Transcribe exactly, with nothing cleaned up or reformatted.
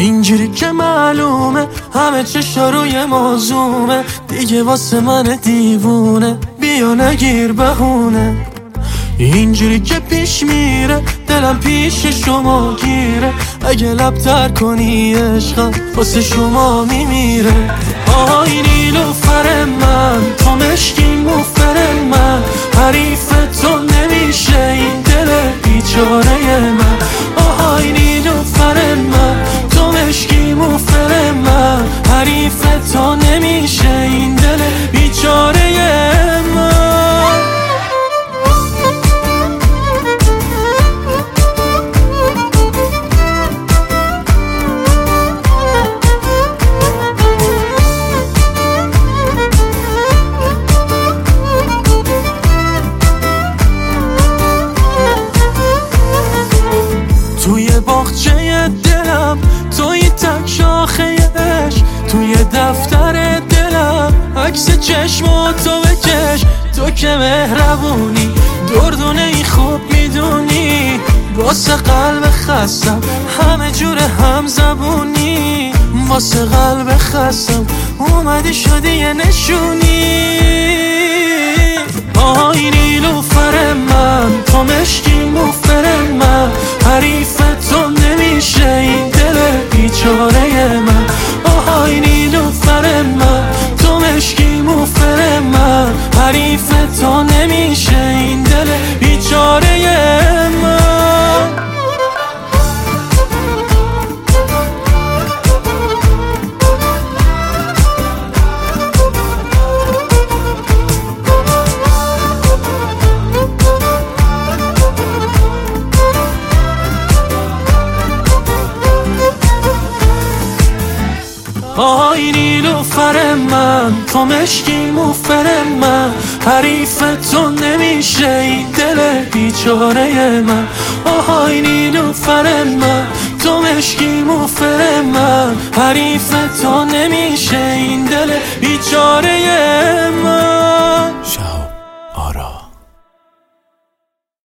اینجوری که معلومه همه چشا روی موضوعه، دیگه واسه من دیوونه بیا نگیر بهونه. اینجوری که پیش میره دلم پیش شما گیره، اگه لب تر کنی عشقم واسه شما میمیره. آهای نیلوفر من تو مشکی موفر من، حریف تو نمیشه این دل بیچاره من. آهای نیلوفر من تو مشکی موفر من، حریف تو نمیشه این دل بیچاره من. توی باغچه دلم توی تک شاخه عشق، توی دفتر دلم عکس چشم و تو بکش. تو که مهربونی دردونه ای خوب میدونی، واسه قلب خستم همه جور هم زبونی. واسه قلب خستم اومدی شدی یه نشونی. آهای نیلوفر من تو مشکی موفر من، حریف تو نمیشه این دل بیچاره من. آهای نیلوفر من تو مشکی موفر من، حریف تو نمیشه این دل بیچاره من. آهای نیلوفر من تو مشکی موفر من، حریف تو نمیشه این دل بیچاره من. آهای نیلوفر من تو مشکی موفر من، حریف تو نمیشه این دل بیچاره